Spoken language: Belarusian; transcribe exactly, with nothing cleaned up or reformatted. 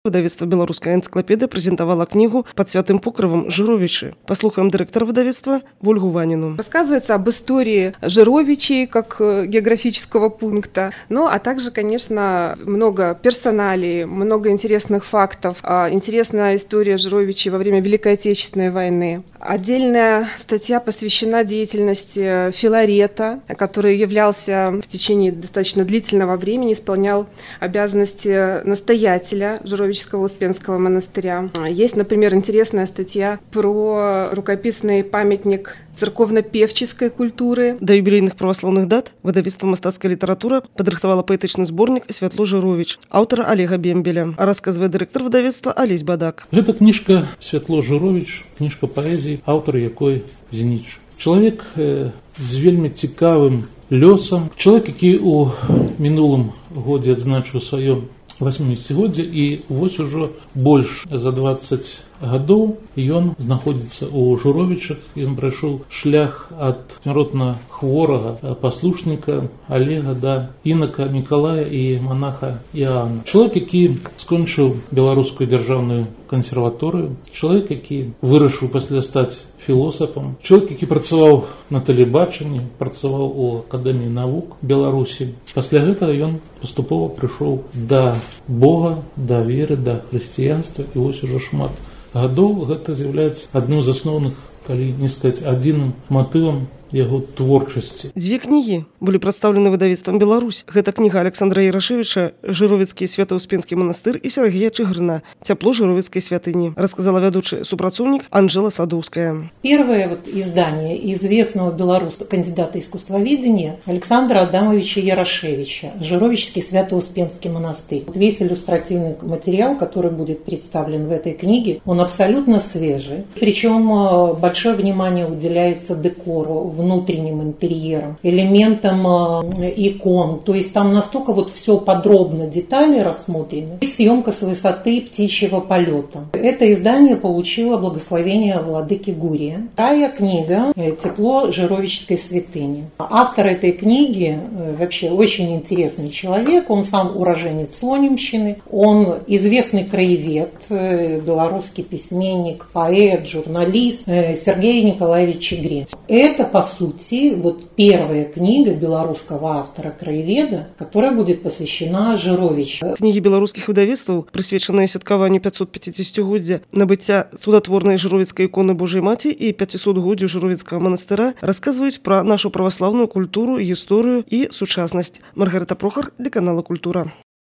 Выдавецтва «Беларуская энцыклапедия» презентовала книгу «Под святым покровом. Жировичи». Послушаем директора выдавецтва Ольгу Ванину. Рассказывается об истории Жировичей как географического пункта, ну а также, конечно, много персоналей, много интересных фактов. Интересная история Жировичей во время Великой Отечественной войны. Отдельная статья посвящена деятельности Филарета, который являлся в течение достаточно длительного времени, исполнял обязанности настоятеля Жировича Успенского монастыря. Есть, например, интересная статья про рукописный памятник церковно-певческой культуры. До юбилейных православных дат выдавецтва «Мастацкая литература» падрыхтавала паэтычны зборнік «Святло Жирович» аўтара Олега Бембеля. А рассказывае директор выдавецтва Олесь Бадак. Гэта книжка «Святло Жирович», книжка паэзіі, аўтар якой Зініча. Чалавек э, з вельмі цікавым лёсам. Чалавек, які ў мінулым годзе адзначыў сваё восьмидесятигоддзе, і вось ужо больш за двадцать гадоў ён знаходзіцца ў Журовічах. Ён прайшоў шлях ад смяротна хворага паслушніка Олега да інака Мікалая і монаха Іоанна. Чалавек, які скончыў беларускую дзяржаўную кансерваторыю, чалавек, які вырашыў пасля стаць філосафам, чалавек, які працаваў на тэлебачанні, працаваў у акадэміі навук Беларусі. Пасля гэтага ён паступова прыйшоў да Бога, да веры, да хрысціянства, і вось ужо шмат гадоў гэта з'яўляецца адным з асноўных, калі не сказаць, адзіным матывам яго творчасці. Дзве кнігі былі прадстаўлены выдавецтвам «Беларусь». Гэта кніга Александра Ярашевича «Жировецкі Свято-Успенскі манастыр» і Сергея Чыгрына «Цяпло Жировецкай святыні», рассказала вядучы супрацоўнік Анжела Садовская. Первое вот издание известного белорусского кандидата искусствоведения Александра Адамовича Ярошевича «Жировечский Свято-Успенский монастырь». Весь иллюстративный материал, который будет представлен в этой книге, он абсолютно свежий. Причем большое внимание уделяется декору, внутренним интерьером, элементам э, икон. То есть там настолько вот все подробно, детали рассмотрены. И съемка с высоты птичьего полета. Это издание получило благословение владыки Гурия. Вторая книга э, «Тепло Жировической святыни». Автор этой книги э, вообще очень интересный человек. Он сам уроженец Слонимщины. Он известный краевед, э, белорусский письменник, поэт, журналист э, Сергей Николаевич Чигрин. Это, по сути, вот первая книга белорусского автора-краеведа, которая будет посвящена Жировичу. Книги белорусских выдавецтваў, прысвечаныя святкаванню пятьсот-пятидесятигоддзя набыцця цудотворнай жыровецкай иконы Божай Маці і пятисотгоддзю Жировецкага манастыра, рассказываюць пра нашу праваслаўную культуру, гісторыю і сучаснасць. Маргарита Прохор для канала «Культура».